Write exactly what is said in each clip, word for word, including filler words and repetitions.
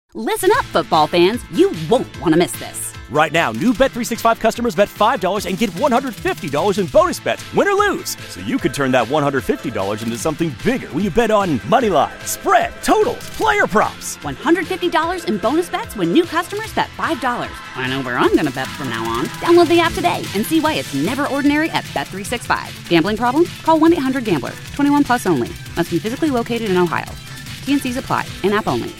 Listen up, football fans. You won't want to miss this. Right now, new Bet three sixty-five customers bet five dollars and get one hundred fifty dollars in bonus bets, win or lose. So you could turn that one hundred fifty dollars into something bigger when you bet on money line, spread, totals, player props. one hundred fifty dollars in bonus bets when new customers bet five dollars. I know where I'm going to bet from now on. Download the app today and see why it's never ordinary at Bet three sixty-five. Gambling problem? Call one eight hundred gambler. twenty-one plus only. Must be physically located in Ohio. T N Cs apply. In-app only.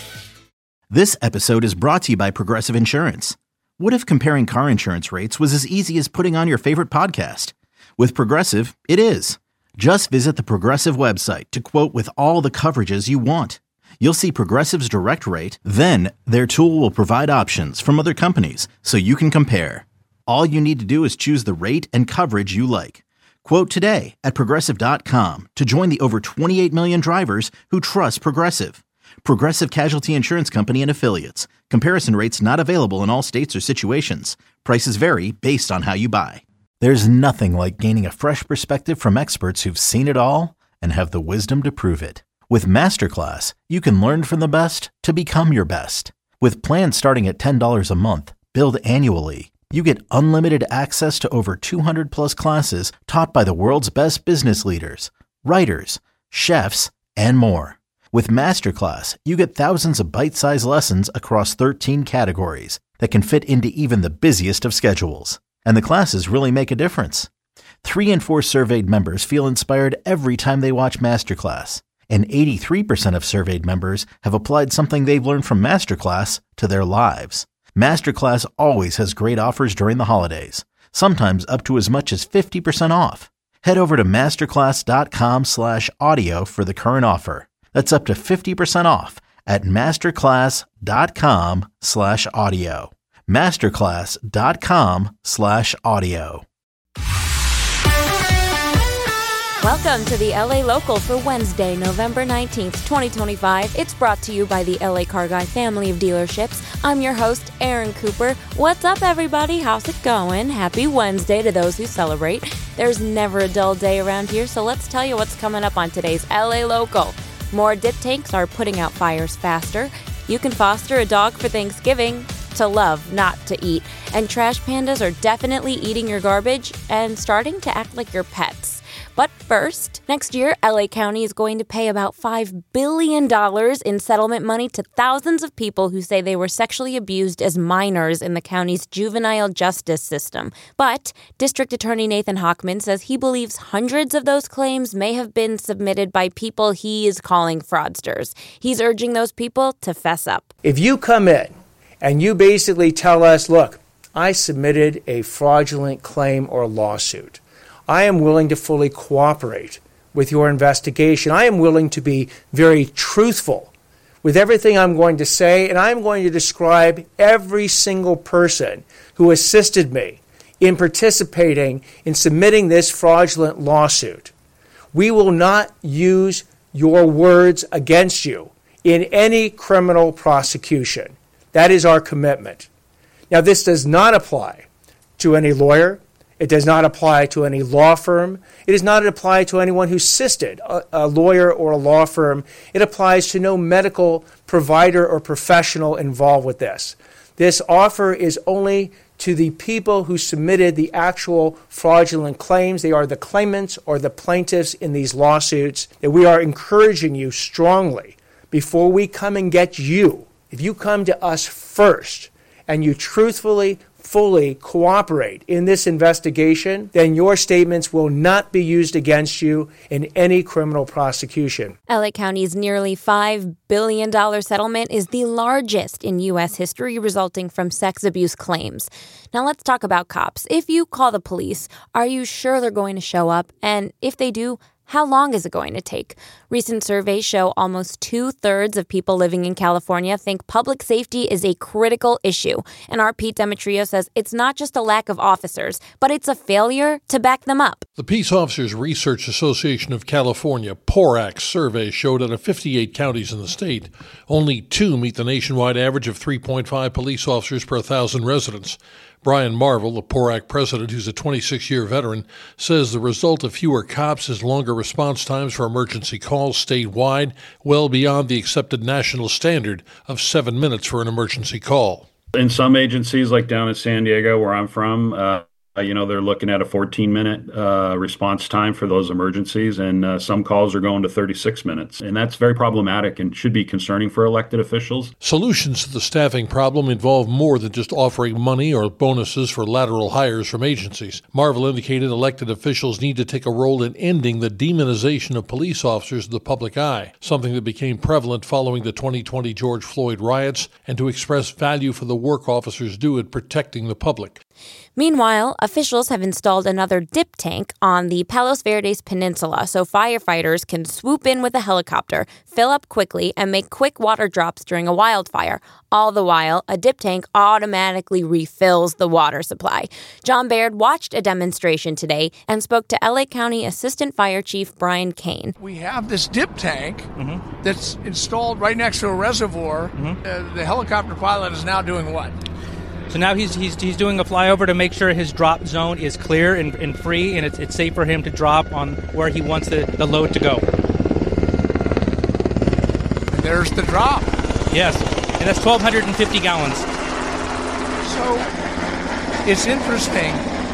This episode is brought to you by Progressive Insurance. What if comparing car insurance rates was as easy as putting on your favorite podcast? With Progressive, it is. Just visit the Progressive website to quote with all the coverages you want. You'll see Progressive's direct rate, then their tool will provide options from other companies so you can compare. All you need to do is choose the rate and coverage you like. Quote today at Progressive dot com to join the over twenty-eight million drivers who trust Progressive. Progressive Casualty Insurance Company and Affiliates. Comparison rates not available in all states or situations. Prices vary based on how you buy. There's nothing like gaining a fresh perspective from experts who've seen it all and have the wisdom to prove it. With Masterclass, you can learn from the best to become your best. With plans starting at ten dollars a month, billed annually, you get unlimited access to over two hundred plus classes taught by the world's best business leaders, writers, chefs, and more. With Masterclass, you get thousands of bite-sized lessons across thirteen categories that can fit into even the busiest of schedules. And the classes really make a difference. Three in four surveyed members feel inspired every time they watch Masterclass. And eighty-three percent of surveyed members have applied something they've learned from Masterclass to their lives. Masterclass always has great offers during the holidays, sometimes up to as much as fifty percent off. Head over to masterclass.com slash audio for the current offer. That's up to fifty percent off at masterclass.com slash audio. Masterclass.com slash audio. Welcome to the L A Local for Wednesday, November nineteenth, twenty twenty-five. It's brought to you by the L A Car Guy family of dealerships. I'm your host, Aaron Cooper. What's up, everybody? How's it going? Happy Wednesday to those who celebrate. There's never a dull day around here, so let's tell you what's coming up on today's L A Local. More dip tanks are putting out fires faster. You can foster a dog for Thanksgiving. To love, not to eat. And trash pandas are definitely eating your garbage and starting to act like your pets. But first, next year, L A County is going to pay about five billion dollars in settlement money to thousands of people who say they were sexually abused as minors in the county's juvenile justice system. But District Attorney Nathan Hochman says he believes hundreds of those claims may have been submitted by people he is calling fraudsters. He's urging those people to fess up. If you come in and you basically tell us, look, I submitted a fraudulent claim or lawsuit, I am willing to fully cooperate with your investigation. I am willing to be very truthful with everything I'm going to say, and I'm going to describe every single person who assisted me in participating in submitting this fraudulent lawsuit. We will not use your words against you in any criminal prosecution. That is our commitment. Now, this does not apply to any lawyer. It does not apply to any law firm. It does not apply to anyone who assisted a, a lawyer or a law firm. It applies to no medical provider or professional involved with this. This offer is only to the people who submitted the actual fraudulent claims. They are the claimants or the plaintiffs in these lawsuits. And we are encouraging you strongly, before we come and get you, if you come to us first and you truthfully, fully cooperate in this investigation, then your statements will not be used against you in any criminal prosecution. L A County's nearly five billion dollars settlement is the largest in U S history resulting from sex abuse claims. Now let's talk about cops. If you call the police, are you sure they're going to show up? And if they do, how long is it going to take? Recent surveys show almost two-thirds of people living in California think public safety is a critical issue. And our Pete Demetrio says it's not just a lack of officers, but it's a failure to back them up. The Peace Officers Research Association of California, PORAC, survey showed out of fifty-eight counties in the state, only two meet the nationwide average of three point five police officers per one thousand residents. Brian Marvel, the P O R A C president, who's a twenty-six-year veteran, says the result of fewer cops is longer response times for emergency calls statewide, well beyond the accepted national standard of seven minutes for an emergency call. In some agencies, like down in San Diego, where I'm from, uh, you know, they're looking at a fourteen-minute uh, response time for those emergencies, and uh, some calls are going to thirty-six minutes. And that's very problematic and should be concerning for elected officials. Solutions to the staffing problem involve more than just offering money or bonuses for lateral hires from agencies. Marvel indicated elected officials need to take a role in ending the demonization of police officers in the public eye, something that became prevalent following the twenty twenty George Floyd riots, and to express value for the work officers do in protecting the public. Meanwhile, officials have installed another dip tank on the Palos Verdes Peninsula so firefighters can swoop in with a helicopter, fill up quickly, and make quick water drops during a wildfire. All the while, a dip tank automatically refills the water supply. John Baird watched a demonstration today and spoke to L A County Assistant Fire Chief Brian Kane. We have this dip tank mm-hmm. that's installed right next to a reservoir. Mm-hmm. Uh, the helicopter pilot is now doing what? So now he's he's he's doing a flyover to make sure his drop zone is clear and, and free, and it's it's safe for him to drop on where he wants the, the load to go. And there's the drop. Yes, and that's twelve fifty gallons. So it's interesting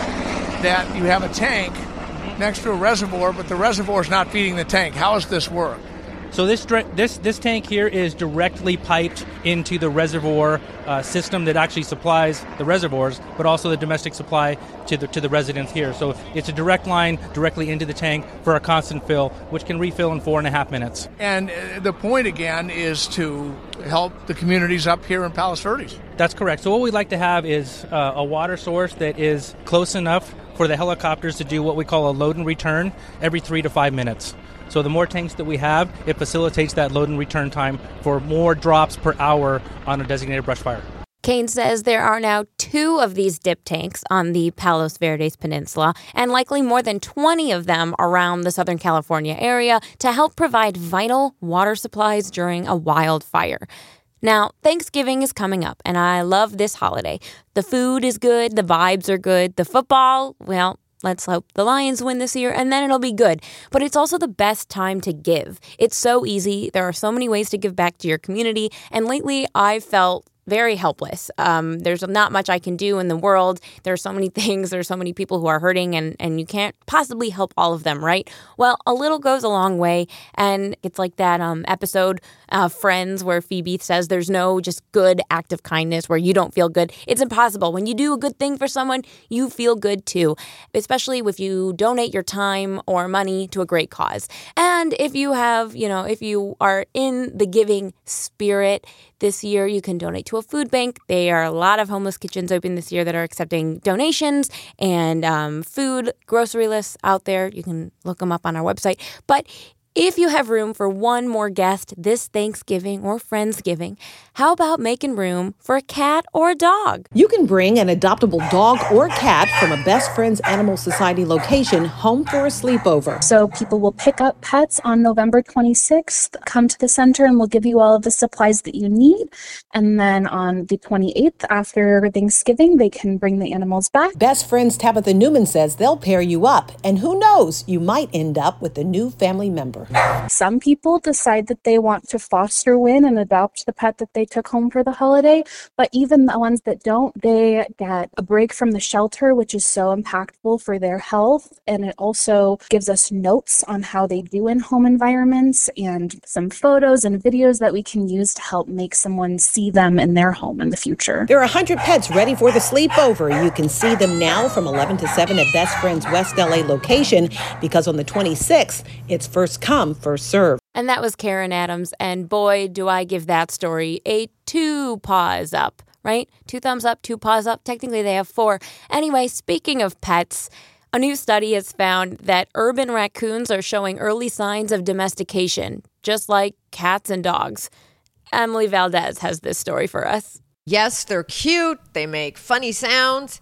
that you have a tank next to a reservoir, but the reservoir is not feeding the tank. How does this work? So this this this tank here is directly piped into the reservoir uh, system that actually supplies the reservoirs, but also the domestic supply to the to the residents here. So it's a direct line directly into the tank for a constant fill, which can refill in four and a half minutes. And uh, the point again is to help the communities up here in Palos Verdes. That's correct. So what we'd like to have is uh, a water source that is close enough for the helicopters to do what we call a load and return every three to five minutes. So the more tanks that we have, it facilitates that load and return time for more drops per hour on a designated brush fire. Kane says there are now two of these dip tanks on the Palos Verdes Peninsula and likely more than twenty of them around the Southern California area to help provide vital water supplies during a wildfire. Now, Thanksgiving is coming up, and I love this holiday. The food is good, the vibes are good, the football, well, let's hope the Lions win this year, and then it'll be good. But it's also the best time to give. It's so easy. There are so many ways to give back to your community, and lately I've felt very helpless. Um, there's not much I can do in the world. There are so many things. There's so many people who are hurting, and, and you can't possibly help all of them, right? Well, a little goes a long way, and it's like that um, episode, uh, Friends, where Phoebe says there's no just good act of kindness where you don't feel good. It's impossible. When you do a good thing for someone, you feel good too, especially if you donate your time or money to a great cause. And if you have, you know, if you are in the giving spirit, this year, you can donate to a food bank. There are a lot of homeless kitchens open this year that are accepting donations and um, food grocery lists out there. You can look them up on our website. But if you have room for one more guest this Thanksgiving or Friendsgiving, how about making room for a cat or a dog? You can bring an adoptable dog or cat from a Best Friends Animal Society location home for a sleepover. So people will pick up pets on November twenty-sixth, come to the center, and we'll give you all of the supplies that you need. And then on the twenty-eighth, after Thanksgiving, they can bring the animals back. Best Friends Tabitha Newman says they'll pair you up. And who knows, you might end up with a new family member. Some people decide that they want to foster win and adopt the pet that they took home for the holiday, but even the ones that don't, they get a break from the shelter, which is so impactful for their health, and it also gives us notes on how they do in home environments and some photos and videos that we can use to help make someone see them in their home in the future. There are one hundred pets ready for the sleepover. You can see them now from eleven to seven at Best Friends West L A location, because on the twenty-sixth, it's first come, first serve. And that was Karen Adams, and boy, do I give that story a two paws up, right? Two thumbs up, two paws up. Technically, they have four. Anyway, speaking of pets, a new study has found that urban raccoons are showing early signs of domestication, just like cats and dogs. Emily Valdez has this story for us. Yes, they're cute. They make funny sounds.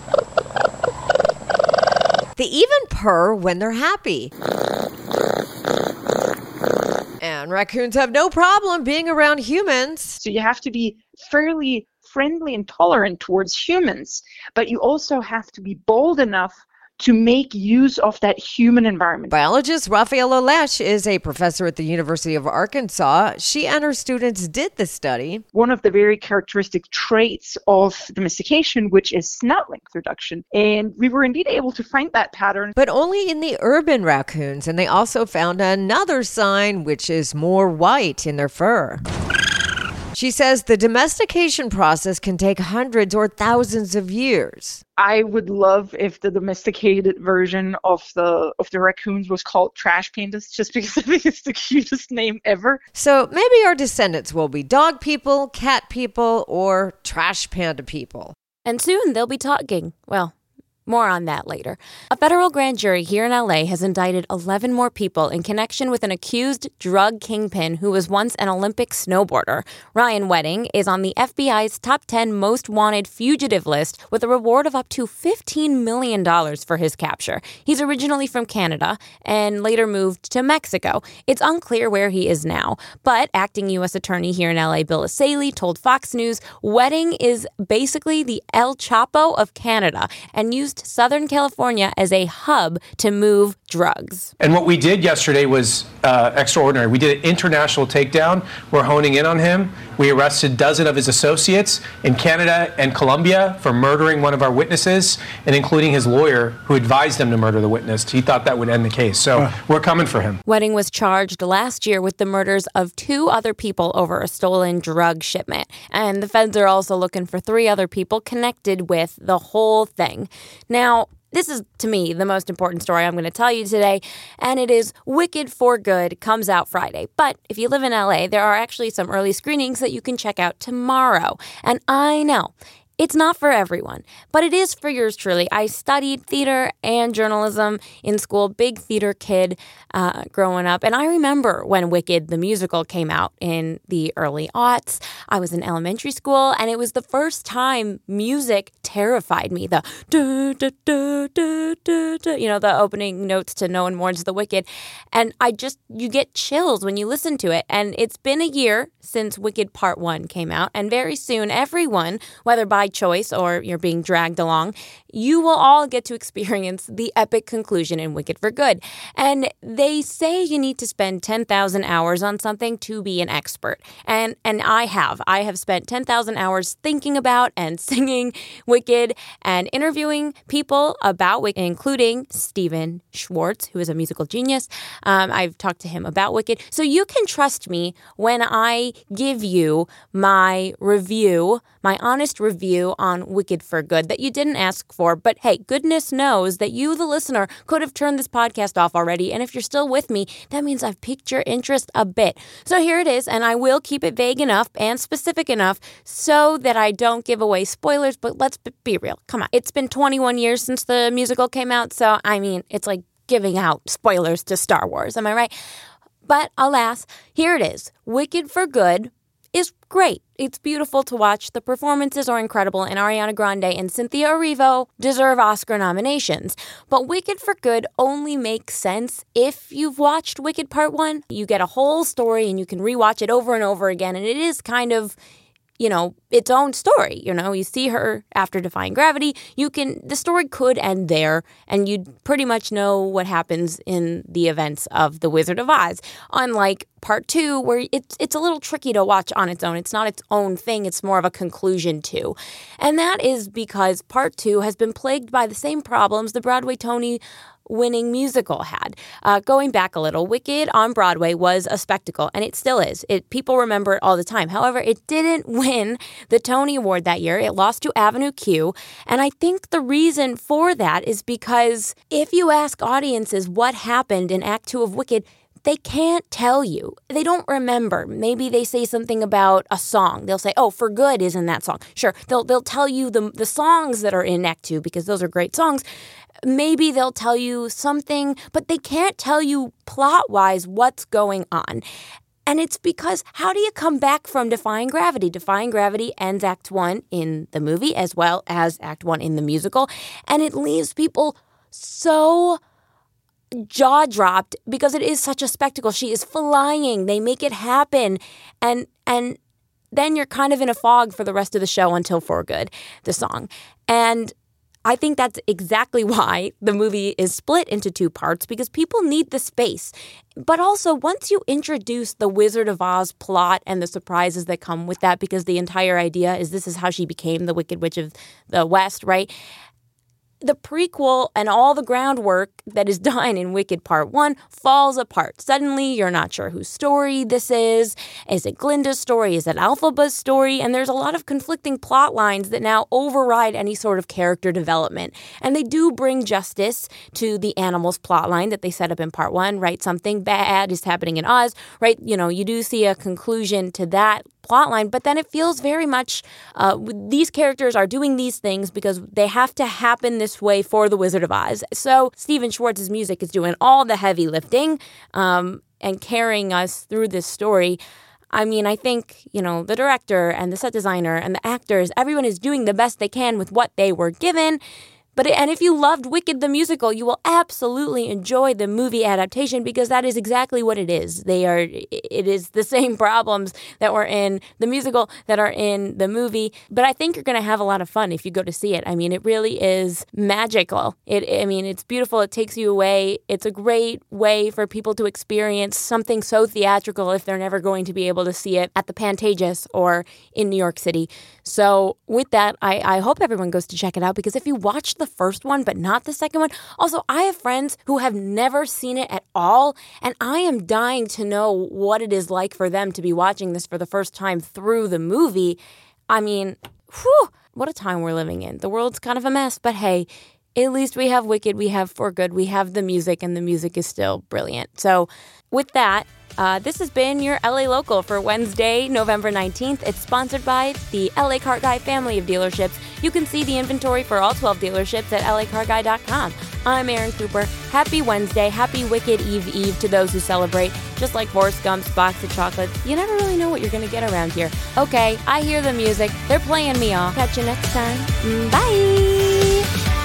They even purr when they're happy. And raccoons have no problem being around humans. So you have to be fairly friendly and tolerant towards humans, but you also have to be bold enough to make use of that human environment. Biologist Rafaela Lesh is a professor at the University of Arkansas. She and her students did the study. One of the very characteristic traits of domestication, which is snout length reduction. And we were indeed able to find that pattern. But only in the urban raccoons. And they also found another sign, which is more white in their fur. She says the domestication process can take hundreds or thousands of years. I would love if the domesticated version of the of the raccoons was called Trash Pandas, just because I think it's the cutest name ever. So maybe our descendants will be dog people, cat people, or trash panda people. And soon they'll be talking. Well, more on that later. A federal grand jury here in L A has indicted eleven more people in connection with an accused drug kingpin who was once an Olympic snowboarder. Ryan Wedding is on the F B I's top ten most wanted fugitive list with a reward of up to fifteen million dollars for his capture. He's originally from Canada and later moved to Mexico. It's unclear where he is now, but acting U S attorney here in L A, Bill Asaley, told Fox News Wedding is basically the El Chapo of Canada and used Southern California as a hub to move drugs. And what we did yesterday was uh, extraordinary. We did an international takedown. We're honing in on him. We arrested a dozen of his associates in Canada and Colombia for murdering one of our witnesses, and including his lawyer who advised them to murder the witness. He thought that would end the case. So uh. we're coming for him. Wedding was charged last year with the murders of two other people over a stolen drug shipment. And the feds are also looking for three other people connected with the whole thing. Now, this is, to me, the most important story I'm going to tell you today, and it is Wicked for Good comes out Friday. But if you live in L A, there are actually some early screenings that you can check out tomorrow. And I know it's not for everyone, but it is for yours truly. I studied theater and journalism in school, big theater kid uh, growing up. And I remember when Wicked, the musical, came out in the early aughts. I was in elementary school, and it was the first time music terrified me. The da, da, da, da, da, da, you know, the opening notes to No One Mourns the Wicked. And I just, you get chills when you listen to it. And it's been a year since Wicked Part one came out. And very soon, everyone, whether by choice or you're being dragged along, you will all get to experience the epic conclusion in Wicked for Good. And they say you need to spend ten thousand hours on something to be an expert. And and I have. I have spent ten thousand hours thinking about and singing Wicked and interviewing people about Wicked, including Stephen Schwartz, who is a musical genius. Um, I've talked to him about Wicked. So you can trust me when I give you my review, my honest review on Wicked for Good that you didn't ask for. But hey, goodness knows that you, the listener, could have turned this podcast off already. And if you're still with me, that means I've piqued your interest a bit. So here it is, and I will keep it vague enough and specific enough so that I don't give away spoilers. But let's be real. Come on. It's been twenty-one years since the musical came out. So, I mean, it's like giving out spoilers to Star Wars. Am I right? But alas, here it is. Wicked for Good is great. It's beautiful to watch. The performances are incredible, and Ariana Grande and Cynthia Erivo deserve Oscar nominations. But Wicked for Good only makes sense if you've watched Wicked Part one. You get a whole story, and you can rewatch it over and over again, and it is kind of, you know, its own story. You know, you see her after defying gravity. You can, the story could end there, and you'd pretty much know what happens in the events of The Wizard of Oz. Unlike Part two, where it's it's a little tricky to watch on its own. It's not its own thing. It's more of a conclusion too. And that is because Part two has been plagued by the same problems the Broadway Tony winning musical had. Uh, going back a little, Wicked on Broadway was a spectacle, and it still is. It people remember it all the time. However, it didn't win the Tony Award that year. It lost to Avenue Q, and I think the reason for that is because if you ask audiences what happened in Act Two of Wicked, they can't tell you. They don't remember. Maybe they say something about a song. They'll say, oh, For Good is in that song. Sure, they'll they'll tell you the the songs that are in Act Two because those are great songs. Maybe they'll tell you something, but they can't tell you plot-wise what's going on. And it's because how do you come back from Defying Gravity? Defying Gravity ends Act One in the movie as well as Act One in the musical. And it leaves people so jaw-dropped because it is such a spectacle. She is flying. They make it happen. And and then you're kind of in a fog for the rest of the show until For Good, the song. And I think that's exactly why the movie is split into two parts, because people need the space. But also, once you introduce the Wizard of Oz plot and the surprises that come with that, because the entire idea is this is how she became the Wicked Witch of the West, right? The prequel and all the groundwork that is done in Wicked Part one falls apart. Suddenly, you're not sure whose story this is. Is it Glinda's story? Is it Elphaba's story? And there's a lot of conflicting plot lines that now override any sort of character development. And they do bring justice to the animals plot line that they set up in Part one, right? Something bad is happening in Oz, right? You know, you do see a conclusion to that plotline, but then it feels very much uh, these characters are doing these things because they have to happen this way for the Wizard of Oz. So Stephen Schwartz's music is doing all the heavy lifting um, and carrying us through this story. I mean, I think, you know, the director and the set designer and the actors, everyone is doing the best they can with what they were given. But and if you loved Wicked the musical, you will absolutely enjoy the movie adaptation, because that is exactly what it is. They are it is the same problems that were in the musical that are in the movie. But I think you're going to have a lot of fun if you go to see it. I mean, it really is magical. It I mean, it's beautiful. It takes you away. It's a great way for people to experience something so theatrical if they're never going to be able to see it at the Pantages or in New York City. So with that, I, I hope everyone goes to check it out, because if you watch the first one but not the second one, also I have friends who have never seen it at all, and I am dying to know what it is like for them to be watching this for the first time through the movie. I mean, whew, what a time we're living in. The world's kind of a mess, but hey, at least we have Wicked, we have For Good, we have the music, and the music is still brilliant. So with that, Uh, this has been your L A Local for Wednesday, November nineteenth. It's sponsored by the L A Car Guy family of dealerships. You can see the inventory for all twelve dealerships at L A car guy dot com. I'm Erin Cooper. Happy Wednesday. Happy Wicked Eve Eve to those who celebrate. Just like Forrest Gump's box of chocolates, you never really know what you're going to get around here. Okay, I hear the music. They're playing me off. Catch you next time. Bye!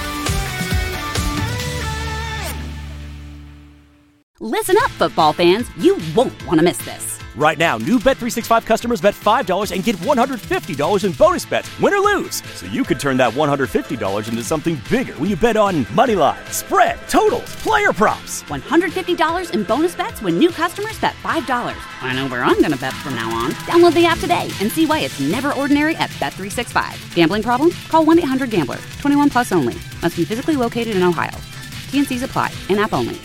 Listen up, football fans. You won't want to miss this. Right now, new Bet three sixty-five customers bet five dollars and get one hundred fifty dollars in bonus bets, win or lose. So you could turn that one hundred fifty dollars into something bigger when you bet on money line, spread, totals, player props. one hundred fifty dollars in bonus bets when new customers bet five dollars. I know where I'm going to bet from now on. Download the app today and see why it's never ordinary at Bet three sixty-five. Gambling problem? Call one eight hundred gambler. twenty-one plus only. Must be physically located in Ohio. T N Cs apply. In-app only.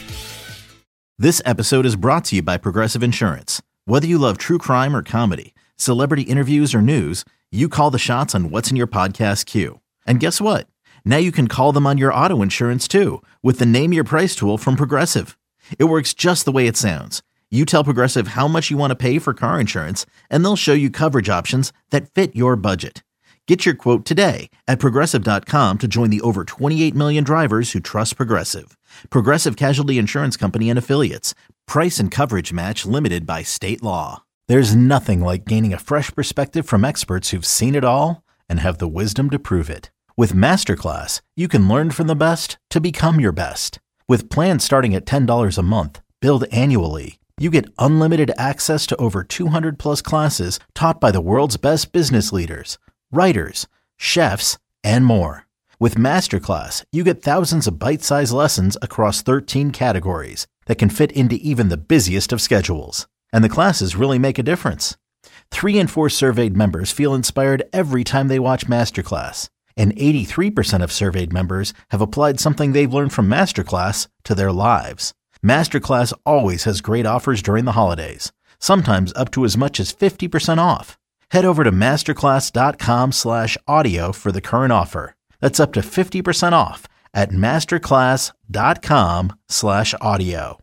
This episode is brought to you by Progressive Insurance. Whether you love true crime or comedy, celebrity interviews or news, you call the shots on what's in your podcast queue. And guess what? Now you can call them on your auto insurance too, with the Name Your Price tool from Progressive. It works just the way it sounds. You tell Progressive how much you want to pay for car insurance, and they'll show you coverage options that fit your budget. Get your quote today at Progressive dot com to join the over twenty-eight million drivers who trust Progressive. Progressive Casualty Insurance Company and Affiliates. Price and coverage match limited by state law. There's nothing like gaining a fresh perspective from experts who've seen it all and have the wisdom to prove it. With Masterclass, you can learn from the best to become your best. With plans starting at ten dollars a month, billed annually, you get unlimited access to over two hundred plus classes taught by the world's best business leaders, writers, chefs, and more. With Masterclass, you get thousands of bite-sized lessons across thirteen categories that can fit into even the busiest of schedules. And the classes really make a difference. Three in four surveyed members feel inspired every time they watch Masterclass. And eighty-three percent of surveyed members have applied something they've learned from Masterclass to their lives. Masterclass always has great offers during the holidays, sometimes up to as much as fifty percent off. Head over to masterclass.com slash audio for the current offer. That's up to fifty percent off at masterclass.com slash audio.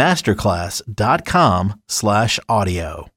Masterclass.com slash audio.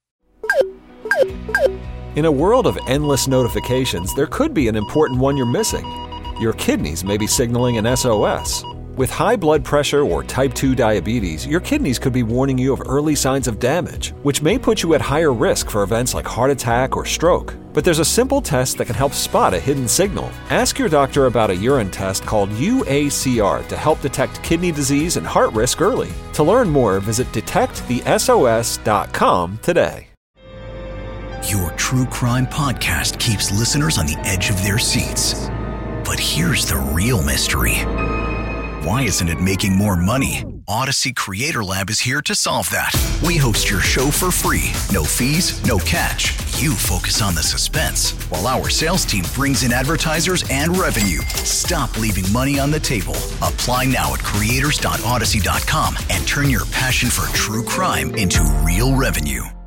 In a world of endless notifications, there could be an important one you're missing. Your kidneys may be signaling an S O S. With high blood pressure or type two diabetes, your kidneys could be warning you of early signs of damage, which may put you at higher risk for events like heart attack or stroke. But there's a simple test that can help spot a hidden signal. Ask your doctor about a urine test called U A C R to help detect kidney disease and heart risk early. To learn more, visit detect the S O S dot com today. Your true crime podcast keeps listeners on the edge of their seats. But here's the real mystery. Why isn't it making more money? Odyssey Creator Lab is here to solve that. We host your show for free. No fees, no catch. You focus on the suspense, while our sales team brings in advertisers and revenue. Stop leaving money on the table. Apply now at creators dot odyssey dot com and turn your passion for true crime into real revenue.